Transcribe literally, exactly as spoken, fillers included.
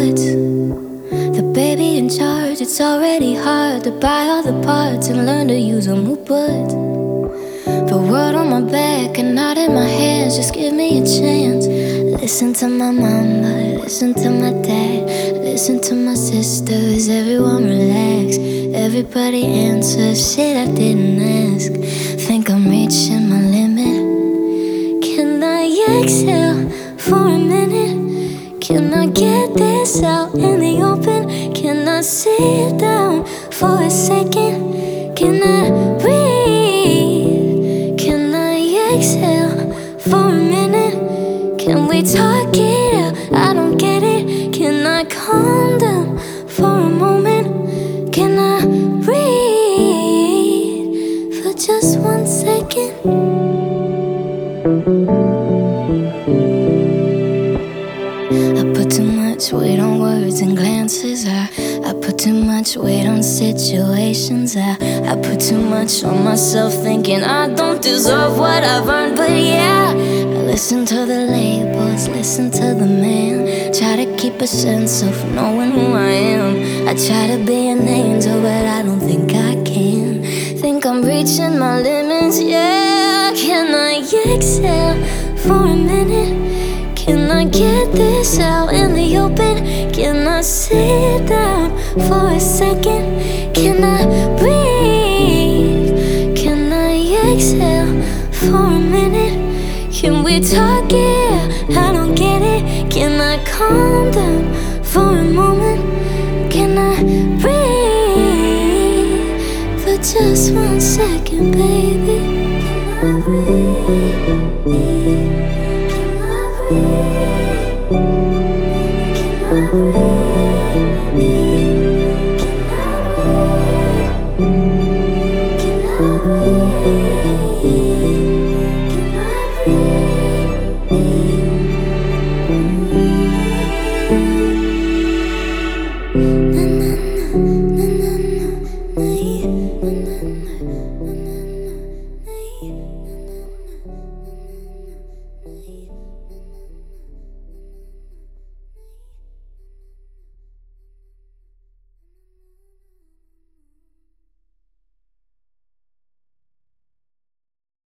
woods. The baby in charge, it's already hard to buy all the parts and learn to use them who would. The world on my back and not in my hands, just give me a chance. Listen to my mama, listen to my dad, listen to my sisters, everyone relax. Everybody answers shit I didn't ask. Think I'm reaching my limit. Can I exhale for a minute? Can I get this out in the open? Can I sit down for a second? Can I breathe? Can I exhale for a minute? Can we talk it out? I don't get it. Can I calm down for a moment? Can I breathe for just one second? I put too much weight on words and glances. I, I put too much weight on situations. I, I put too much on myself, thinking I don't deserve what I've earned. But yeah, I listen to the labels, listen to the man. Try to keep a sense of knowing who I am. I try to be an angel, but I don't think I can. Think I'm reaching my limits, yeah. Can I exhale for a minute? Can I get this out in the open? Can I sit down for a second? Can I breathe? Can I exhale for a minute? Can we talk it? I don't get it. Can I calm down for a moment? Can I breathe for just one second, baby? Can I breathe?